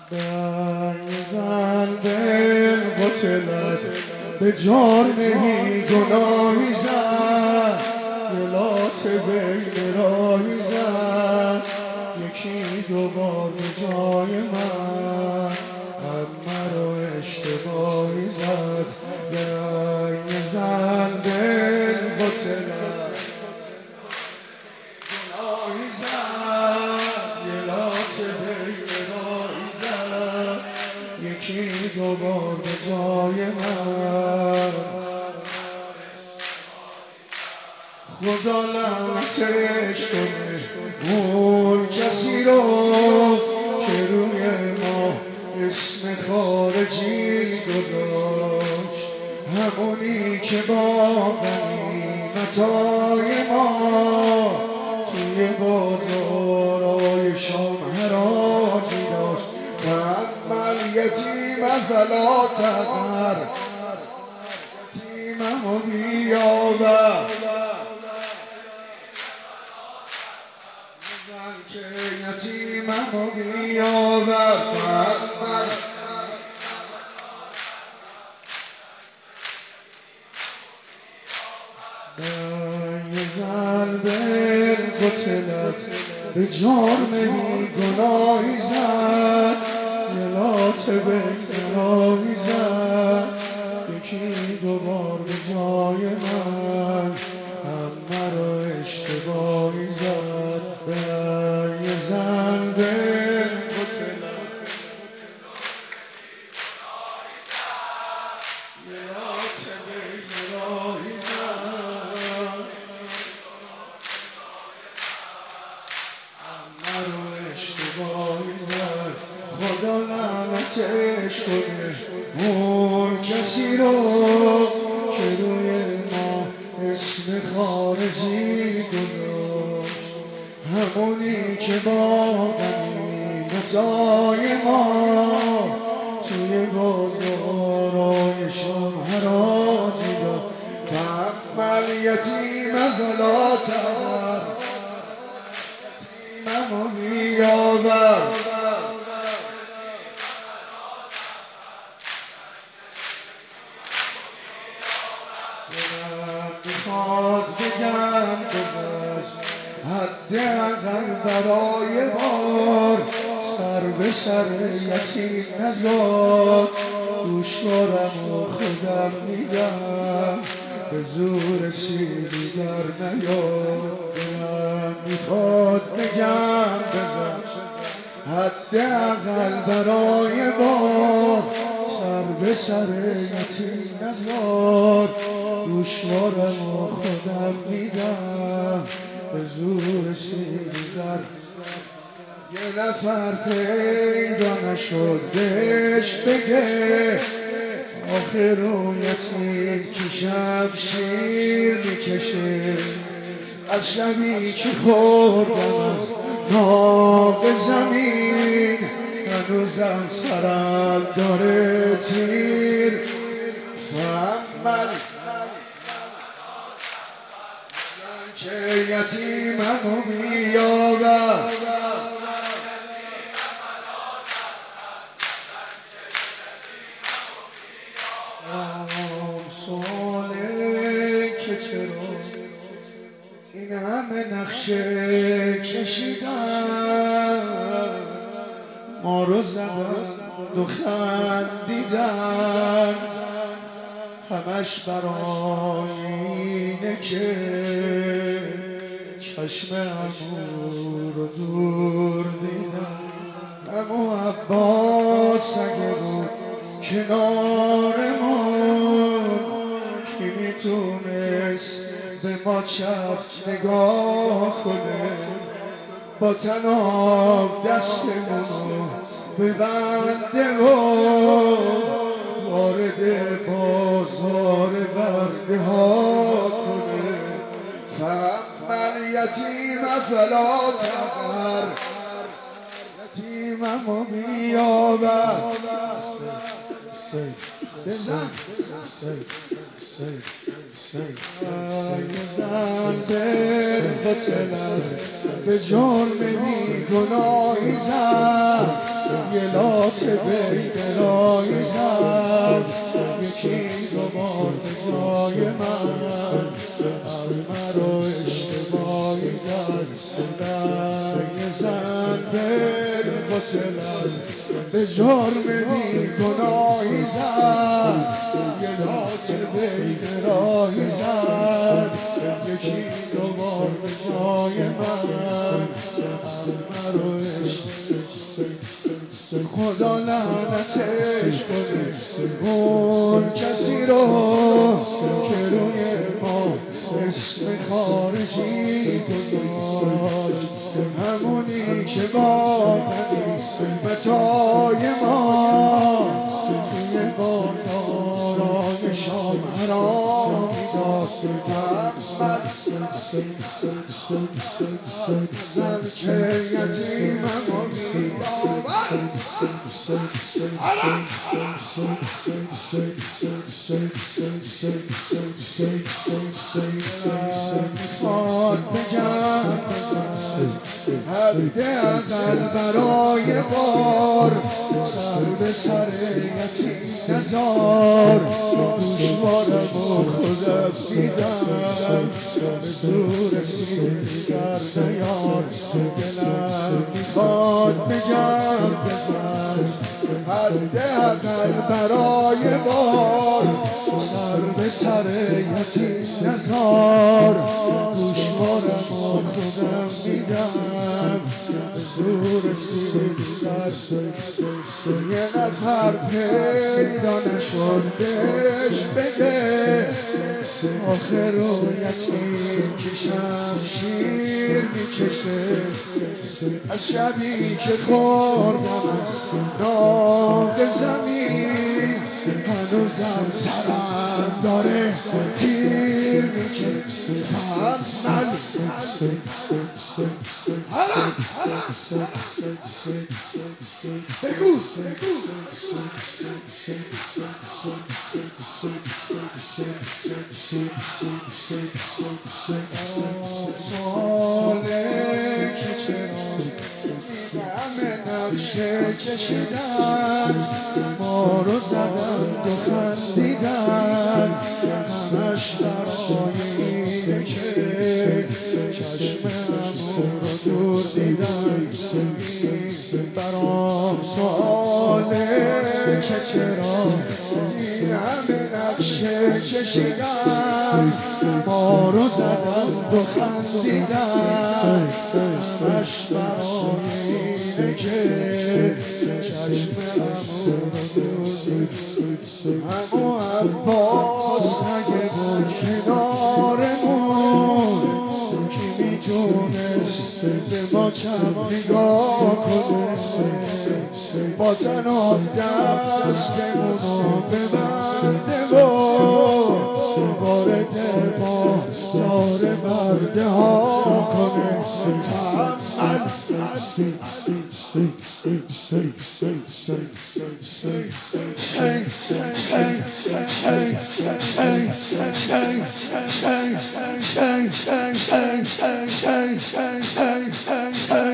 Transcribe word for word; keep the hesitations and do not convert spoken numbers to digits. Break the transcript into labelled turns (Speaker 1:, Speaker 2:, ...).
Speaker 1: قلب قتلت به جرمی گناهی زد، گلات بین راهی زد، یکی دوبار به جای من همه رو اشتباهی زد. رنگ قلب قتلت گناهی زد، گلات بین راهی زد، یکی دوبار به جای من. خدا لعنتش کنه اون کسی رو که روی ما اسم خارجی گذاشت، همونی که با غنیمتای ما توی بازارای شام حراجی داشت. فاما یتیم فلا تقهر، یتیممو بیاور، که یتیممو بیاور. فاما قلب قتلت به جرمی گناهی زد، گلات بین راهی زد، یکی دوبار به جای من همه رو اشتباهی زد. قلب قتلت گلات بین راهی زد، مرا اشتباهی زد. خدا لعنتش کنه اون کسی رو که روی ما اسم خارجی گذاشت، همونی که با غنیمتای ما توی بازارای شام حراجی داد. فاما الیتیم فلا تقهر، یتیممو بیاور، دلم میخواد بگم گذشت حداقل برای بار، سر به سر یتیم نزار، گوشوارم و خودم میگم به زور سیلی در نیار. دلم میخواد بگم گذشت حداقل برای بار، سر به سر یتیم نزار، گوشوارم و خودم میگم به زور سیلی در. یه نفر پیدا نشد بهش بگه آخر اون یتیم که شب شیر میکشه، از شبی که خوردم از ناف زمین هنوزم سرم داره تیر. فاما که یتیممو بیاور، سواله که چرا این همه نقشه کشیدن، ما رو زدن و خندیدن، همش برای اینه که چشم عمو رو دور دیدن. عمو عباس اگه بود کنارمون، کی میتونست به ما چپ نگاه کنه، با طناب دستمونو ببنده و وارد بازار برده ها کنه. فاما الیتیم فلا تقهر، یتیممو بیاور. بزن قلب قتلت به جرمی گناهی زد، یه لات بین رای زد یکی دوبار به جای من قلبه رو اشتباهی زد رنگ زن دل قتلم به جرم بی گناهی زد یه لات بین راهی زد یکی دوبار به جای من قلبه رو خدا لعنتش کنه اون کسی رو که روی ما اسم خارجی گذاشت همونی که با متای ما توی بازارای شام حرام میداد محمد زن که یتیمم رو می‌آورد میخواد بگم حداقل برای بار سر به سر یتیم نزار دوشوارم و خودم دیدم به دور سیگر نیار دلم میخواد بگم بزن حداقل برای بار سر به سر یتیم نزار دوشوارم و خودم دیدم به دور سیگر یه نفر پیدا نشد بهش بگه آخر رو یتیم که شمشیر میکشه از شبی که خوردم از داغ زمین هنوزم سرم داره تیر میکشه من بگو ساله که چرا همه نقشه کشیدن ما رو زدن و خندیدن همش برای اینه که چشمم رو دور دیدن برام ساله که چرا این همه نقشه کشیدن ما رو زدن و خندیدن همش برای اینه که چشمم رو دور دیدن همو عباس اگه بود کنارمون کی میتونست به ما چپ نگاه کنه با تنات دستمونو ببنده و وارد ما داره برده ها کنه تحمل